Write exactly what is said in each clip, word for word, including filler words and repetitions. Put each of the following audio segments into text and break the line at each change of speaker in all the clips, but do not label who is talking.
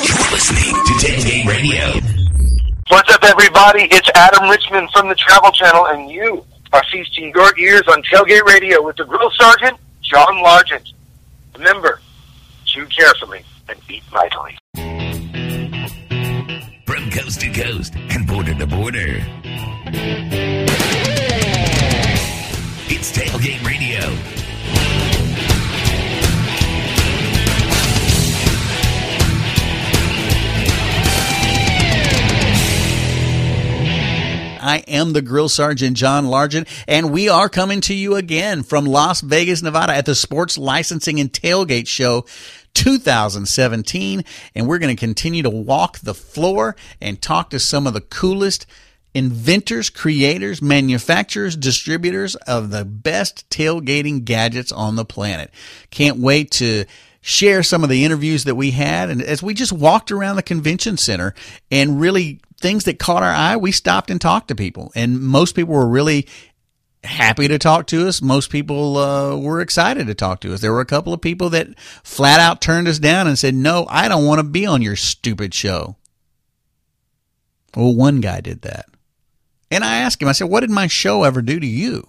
You're listening to Tailgate Radio.
What's up, everybody? It's Adam Richmond from the Travel Channel, and you are feasting your ears on Tailgate Radio with the Grill Sergeant, John Largent. Remember, chew carefully and eat mightily.
From coast to coast and border to border, it's Tailgate Radio.
I am the Grill Sergeant, John Largent, and we are coming to you again from Las Vegas, Nevada at the Sports Licensing and Tailgate Show two thousand seventeen, and we're going to continue to walk the floor and talk to some of the coolest inventors, creators, manufacturers, distributors of the best tailgating gadgets on the planet. Can't wait to share some of the interviews that we had, and as we just walked around the convention center and really things that caught our eye, we stopped and talked to people, and most people were really happy to talk to us. Most people uh, were excited to talk to us. There were a couple of people that flat out turned us down and said, no, I don't want to be on your stupid show. Well, one guy did that. And I asked him, I said, what did my show ever do to you?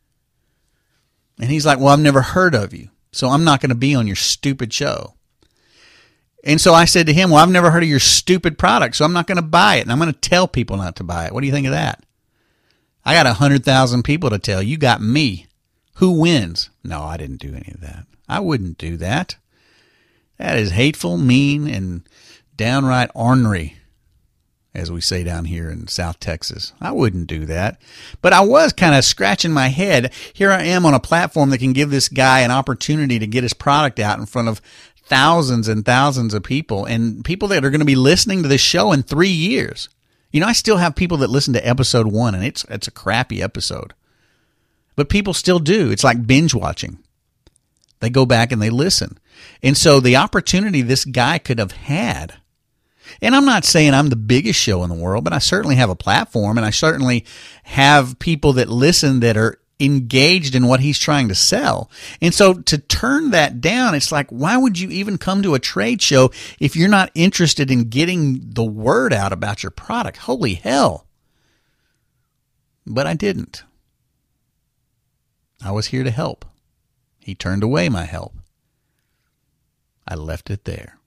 And he's like, well, I've never heard of you, so I'm not going to be on your stupid show. And so I said to him, well, I've never heard of your stupid product, so I'm not going to buy it, and I'm going to tell people not to buy it. What do you think of that? I got one hundred thousand people to tell. You got me. Who wins? No, I didn't do any of that. I wouldn't do that. That is hateful, mean, and downright ornery, as we say down here in South Texas. I wouldn't do that. But I was kind of scratching my head. Here I am on a platform that can give this guy an opportunity to get his product out in front of thousands and thousands of people, and people that are going to be listening to this show in three years. You know, I still have people that listen to episode one, and it's it's a crappy episode. But people still do. It's like binge watching. They go back and they listen. And so the opportunity this guy could have had, and I'm not saying I'm the biggest show in the world, but I certainly have a platform, and I certainly have people that listen that are engaged in what he's trying to sell. And so to turn that down, it's like, why would you even come to a trade show if you're not interested in getting the word out about your product? Holy hell. But I didn't. I was here to help. He turned away my help. I left it there.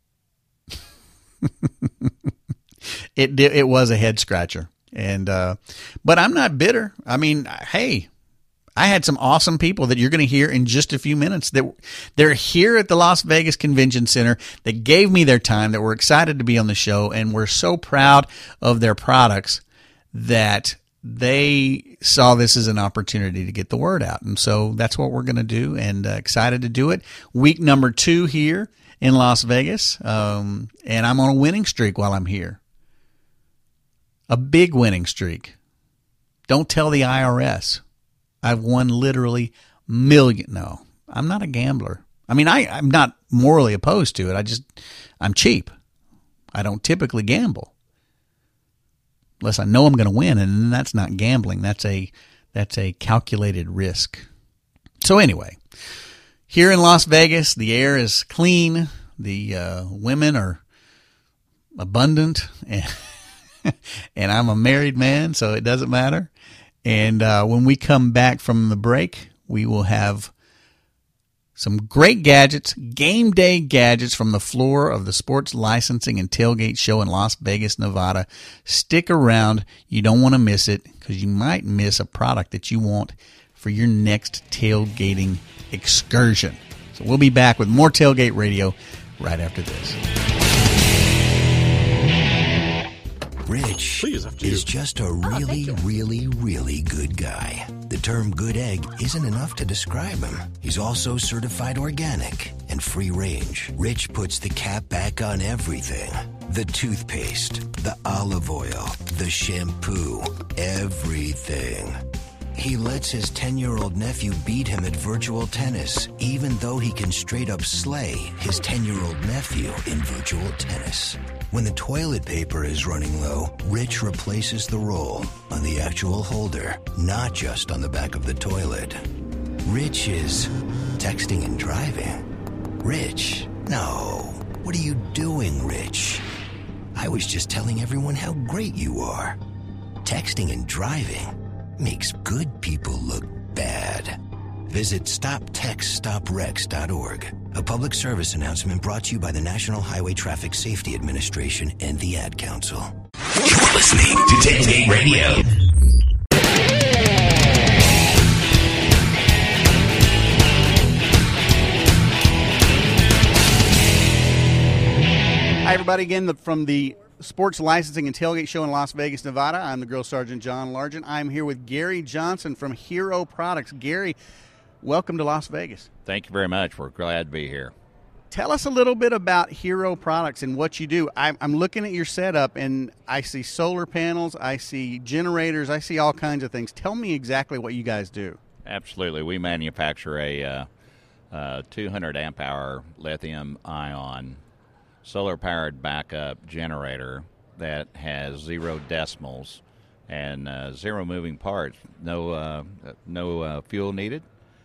it it was a head scratcher. And uh, but I'm not bitter. I mean, hey, I had some awesome people that you're going to hear in just a few minutes that they're here at the Las Vegas Convention Center that gave me their time, that were excited to be on the show, and were so proud of their products that they saw this as an opportunity to get the word out. And so that's what we're going to do, and uh, excited to do it. Week number two here in Las Vegas, um, and I'm on a winning streak while I'm here. A big winning streak. Don't tell the I R S. I've won literally million. No, I'm not a gambler. I mean, I, I'm not morally opposed to it. I just, I'm cheap. I don't typically gamble unless I know I'm going to win, and that's not gambling. That's a, that's a calculated risk. So anyway, here in Las Vegas, the air is clean. The uh, women are abundant, and and I'm a married man, so it doesn't matter. And uh, when we come back from the break, we will have some great gadgets, game day gadgets from the floor of the Sports Licensing and Tailgate Show in Las Vegas, Nevada. Stick around. You don't want to miss it, because you might miss a product that you want for your next tailgating excursion. So we'll be back with more Tailgate Radio right after this.
Rich
Please, after
is
you.
just a really, really, really good guy. The term good egg isn't enough to describe him. He's also certified organic and free range. Rich puts the cap back on everything. The toothpaste, the olive oil, the shampoo, everything. He lets his ten-year-old nephew beat him at virtual tennis, even though he can straight up slay his ten-year-old nephew in virtual tennis. When the toilet paper is running low, Rich replaces the roll on the actual holder, not just on the back of the toilet. Rich is texting and driving. Rich, no. What are you doing, Rich? I was just telling everyone how great you are. Texting and driving makes good people look bad. Visit stop text stop wrecks dot org. A public service announcement brought to you by the National Highway Traffic Safety Administration and the Ad Council.
You're listening to Tailgate Radio.
Hi, everybody. Again, the, from the Sports Licensing and Tailgate Show in Las Vegas, Nevada. I'm the Grill Sergeant John Largent. I'm here with Gary Johnson from Hero Products. Gary, welcome to Las Vegas.
Thank you very much. We're glad to be here.
Tell us a little bit about Hero Products and what you do. I'm, I'm looking at your setup, and I see solar panels, I see generators, I see all kinds of things. Tell me exactly what you guys do.
Absolutely. We manufacture a uh, uh, two hundred amp hour lithium ion solar-powered backup generator that has zero decimals and uh, zero moving parts. No, uh, no uh, fuel needed,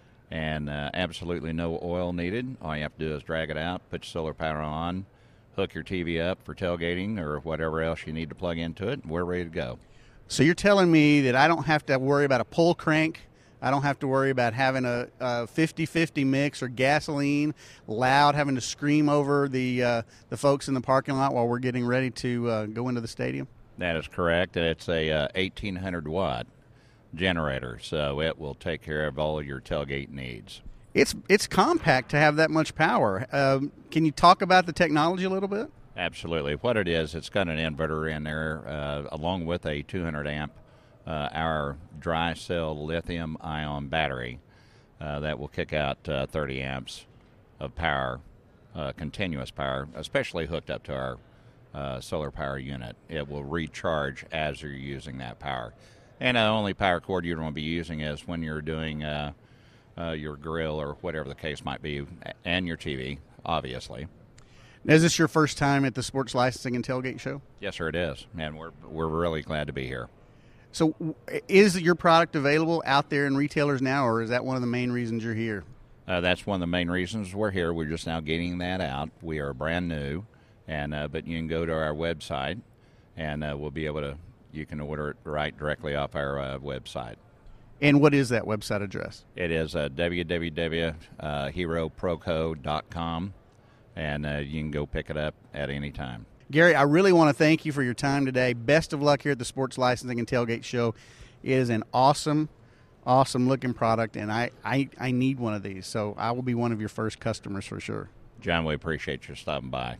and uh, absolutely no oil needed. All you have to do is drag it out, put your solar power on, hook your T V up for tailgating or whatever else you need to plug into it, and we're ready to go.
So you're telling me that I don't have to worry about a pull crank, I don't have to worry about having a, a fifty-fifty mix or gasoline, loud, having to scream over the uh, the folks in the parking lot while we're getting ready to uh, go into the stadium?
That is correct. It's a uh, eighteen hundred watt generator, so it will take care of all of your tailgate needs.
It's it's compact to have that much power. Um, can you talk about the technology a little bit?
Absolutely. What it is, it's got an inverter in there uh, along with a two hundred amp uh, hour dry cell lithium ion battery uh, that will kick out uh, thirty amps of power, uh, continuous power, especially hooked up to our uh, solar power unit. It will recharge as you're using that power. And the only power cord you're going to be using is when you're doing uh, uh, your grill or whatever the case might be, and your T V, obviously.
Is this your first time at the Sports Licensing and Tailgate Show?
Yes, sir, it is, and we're we're really glad to be here.
So is your product available out there in retailers now, or is that one of the main reasons you're here?
Uh, that's one of the main reasons we're here. We're just now getting that out. We are brand new, and uh, but you can go to our website, and uh, we'll be able to, you can order it right directly off our uh, website.
And what is that website address?
It is uh, w w w dot hero proco dot com, and uh, you can go pick it up at any time.
Gary, I really want to thank you for your time today. Best of luck here at the Sports Licensing and Tailgate Show. It is an awesome, awesome looking product, and I, I, I need one of these, so I will be one of your first customers for sure.
John, we appreciate you stopping by.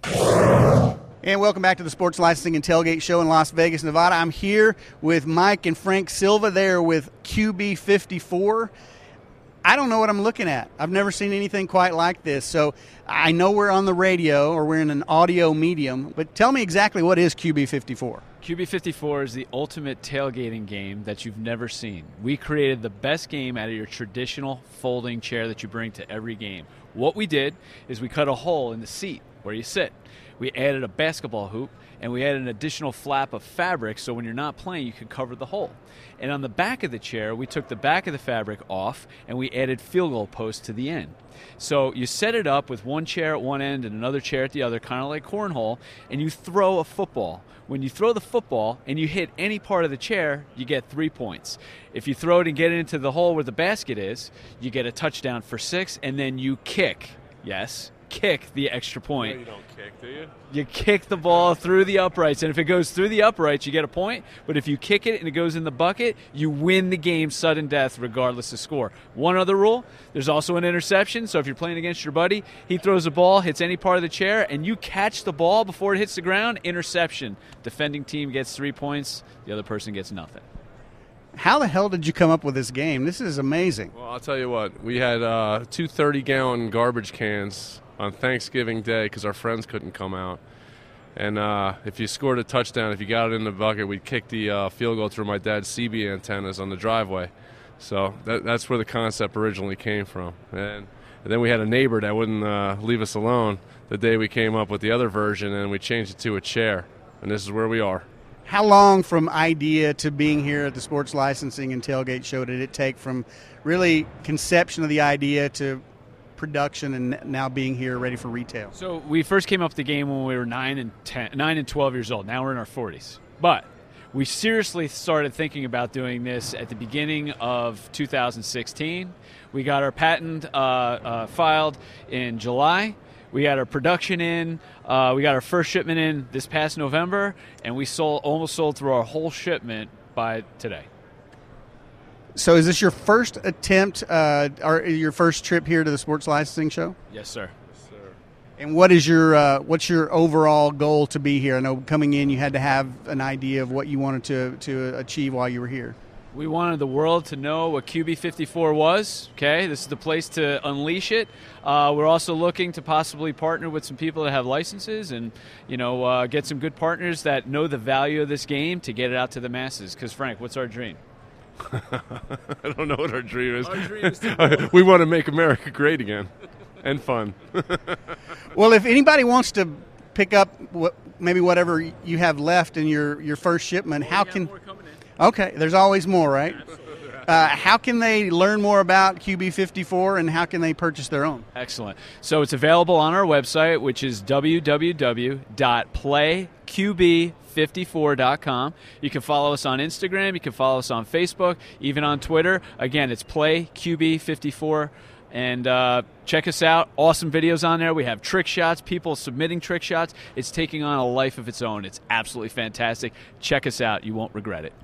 And welcome back to the Sports Licensing and Tailgate Show in Las Vegas, Nevada. I'm here with Mike and Frank Silva. They're with Q B fifty-four. I don't know what I'm looking at. I've never seen anything quite like this. So I know we're on the radio or we're in an audio medium, but tell me exactly what is Q B fifty-four.
Q B fifty-four is the ultimate tailgating game that you've never seen. We created the best game out of your traditional folding chair that you bring to every game. What we did is we cut a hole in the seat where you sit. We added a basketball hoop, and we added an additional flap of fabric so when you're not playing, you can cover the hole. And on the back of the chair, we took the back of the fabric off, and we added field goal posts to the end. So you set it up with one chair at one end and another chair at the other, kind of like cornhole, and you throw a football. When you throw the football and you hit any part of the chair, you get three points. If you throw it and get it into the hole where the basket is, you get a touchdown for six, and then you kick. Yes, kick the extra point.
No, you don't kick, do you?
You kick the ball through the uprights, and if it goes through the uprights, you get a point. But if you kick it and it goes in the bucket, you win the game sudden death regardless of score. One other rule, there's also an interception, so if you're playing against your buddy, he throws a ball, hits any part of the chair, and you catch the ball before it hits the ground, interception. Defending team gets three points, the other person gets nothing.
How the hell did you come up with this game? This is amazing.
Well, I'll tell you what. We had uh, two thirty-gallon garbage cans on Thanksgiving Day because our friends couldn't come out. And uh, if you scored a touchdown, if you got it in the bucket, we'd kick the uh, field goal through my dad's C B antennas on the driveway. So that, that's where the concept originally came from. And, and then we had a neighbor that wouldn't uh, leave us alone the day we came up with the other version, and we changed it to a chair. And this is where we are.
How long from idea to being here at the Sports Licensing and Tailgate Show did it take from really conception of the idea to
production and now being here ready for retail?
So we first came up with the game when we were nine and ten, nine and twelve years old. Now we're in our forties. But we seriously started thinking about doing this at the beginning of two thousand sixteen. We got our patent uh, uh, filed in July. We got our production in. Uh, we got our first shipment in this past November, and we sold almost sold through our whole shipment by today.
So is this your first attempt, uh, or your first trip here to the Sports Licensing Show?
Yes, sir.
And what is your uh, what's your overall goal to be here? I know coming in you had to have an idea of what you wanted to, to achieve while you were here.
We wanted the world to know what Q B fifty-four was. Okay, this is the place to unleash it. Uh, we're also looking to possibly partner with some people that have licenses, and you know, uh, get some good partners that know the value of this game to get it out to the masses. Because Frank, what's our dream?
I don't know what our dream is.
Our dream is to
we want to make America great again and fun.
Well, if anybody wants to pick up what, maybe whatever you have left in your, your first shipment,
well,
how
we
can?
more coming in.
Okay, there's always more, right? Uh, how can they learn more about Q B fifty-four, and how can they purchase their own?
Excellent. So it's available on our website, which is w w w dot play q b fifty-four dot com. You can follow us on Instagram. You can follow us on Facebook, even on Twitter. Again, it's play q b fifty-four. And uh, check us out. Awesome videos on there. We have trick shots, people submitting trick shots. It's taking on a life of its own. It's absolutely fantastic. Check us out. You won't regret it.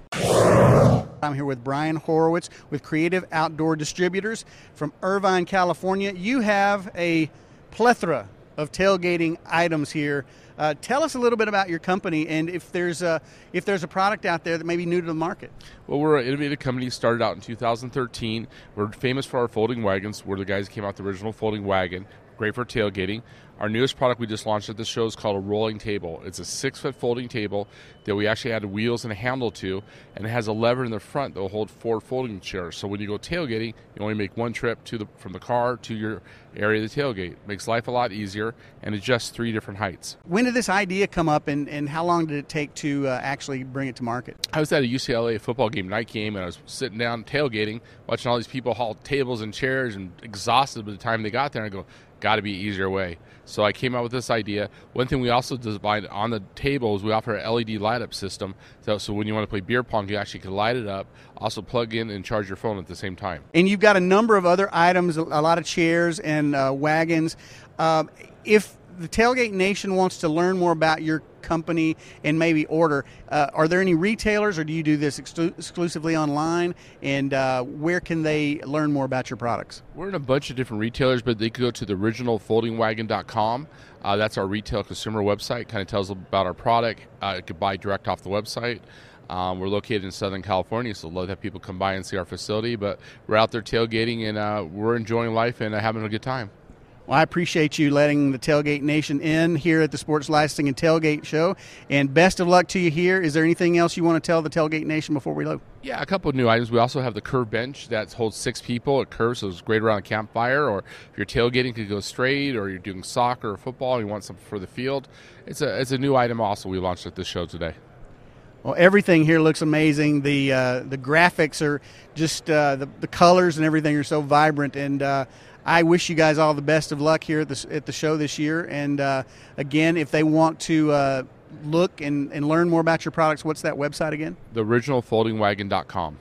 I'm here with Brian Horowitz with Creative Outdoor Distributors from Irvine, California. You have a plethora of tailgating items here. Uh, tell us a little bit about your company, and if there's a if there's a product out there that may be new to the market.
Well, we're an innovative company, started out in two thousand thirteen. We're famous for our folding wagons. We're the guys who came out with the original folding wagon. Great for tailgating. Our newest product we just launched at this show is called a rolling table. It's a six-foot folding table that we actually added wheels and a handle to, and it has a lever in the front that will hold four folding chairs. So when you go tailgating, you only make one trip to the from the car to your area of the tailgate. Makes life a lot easier, and adjusts three different heights.
When did this idea come up, and, and how long did it take to uh, actually bring it to market?
I was at a U C L A football game, night game, and I was sitting down tailgating, watching all these people haul tables and chairs and exhausted by the time they got there. And I go, got to be an easier way. So I came out with this idea. One thing we also designed on the table is we offer an L E D light-up system. So, so when you want to play beer pong, you actually can light it up, also plug in and charge your phone at the same time.
And you've got a number of other items, a lot of chairs and uh, wagons. Um, if the Tailgate Nation wants to learn more about your company and maybe order, uh, are there any retailers, or do you do this exclu- exclusively online? And uh, where can they learn more about your products?
We're in a bunch of different retailers, but they could go to the original folding wagon dot com. Uh, that's our retail consumer website. Kind of tells them about our product. Uh, you could buy direct off the website. Um, we're located in Southern California, so we'd love to have people come by and see our facility. But we're out there tailgating, and uh, we're enjoying life and uh, having a good time.
Well, I appreciate you letting the Tailgate Nation in here at the Sports Licensing and Tailgate Show, and best of luck to you here. Is there anything else you want to tell the Tailgate Nation before we go?
Yeah, a couple of new items. We also have the curve bench that holds six people. It curves, so it's great around a campfire, or if you're tailgating, it could go straight, or you're doing soccer or football and you want something for the field. It's a it's a new item also we launched at this show today.
Well, everything here looks amazing. The uh, the graphics are just uh, the the colors and everything are so vibrant, and uh, I wish you guys all the best of luck here at the at the show this year. And uh, again, if they want to uh, look and, and learn more about your products, what's that website again?
the original folding wagon dot com.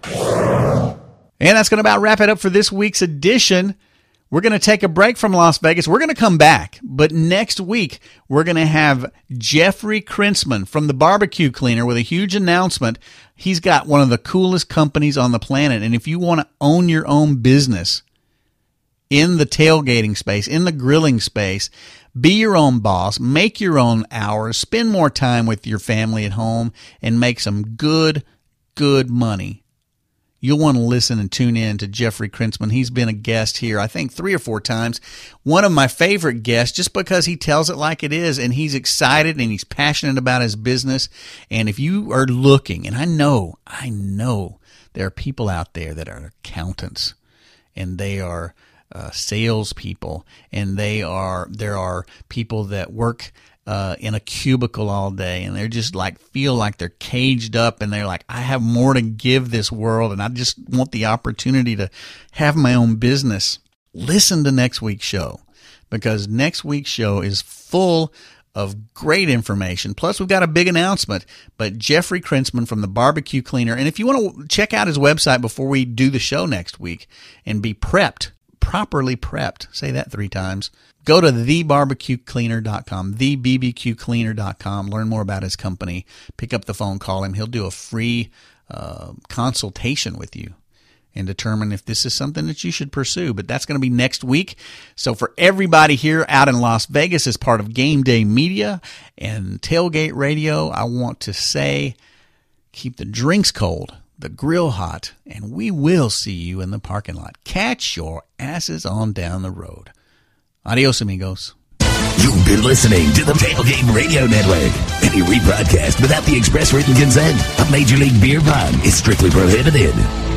And that's going to about wrap it up for this week's edition. We're going to take a break from Las Vegas. We're going to come back, but next week we're going to have Jeffrey Krinsman from the Barbecue Cleaner with a huge announcement. He's got one of the coolest companies on the planet, and if you want to own your own business in the tailgating space, in the grilling space, be your own boss, make your own hours, spend more time with your family at home, and make some good, good money, you'll want to listen and tune in to Jeffrey Krinsman. He's been a guest here, I think, three or four times. One of my favorite guests, just because he tells it like it is, and he's excited and he's passionate about his business. And if you are looking, and I know, I know there are people out there that are accountants, and they are uh, salespeople, and they are there are people that work Uh, in a cubicle all day, and they're just like feel like they're caged up, and they're like, I have more to give this world, and I just want the opportunity to have my own business. listen to next week's show, because next week's show is full of great information. Plus, we've got a big announcement. But Jeffrey Krinsman from the Barbecue Cleaner, and if you want to check out his website before we do the show next week and be prepped, properly prepped, say that three times, go to the barbecue cleaner dot com, the b b q cleaner dot com. Learn more about his company. Pick up the phone, call him. He'll do a free uh, consultation with you and determine if this is something that you should pursue. But that's going to be next week. So for everybody here out in Las Vegas as part of Game Day Media and Tailgate Radio, I want to say keep the drinks cold, the grill hot, and we will see you in the parking lot. Catch your asses on down the road. Adios, amigos.
You've been listening to the Tailgate Radio Network. Any rebroadcast without the express written consent of Major League Beer Pong is strictly prohibited.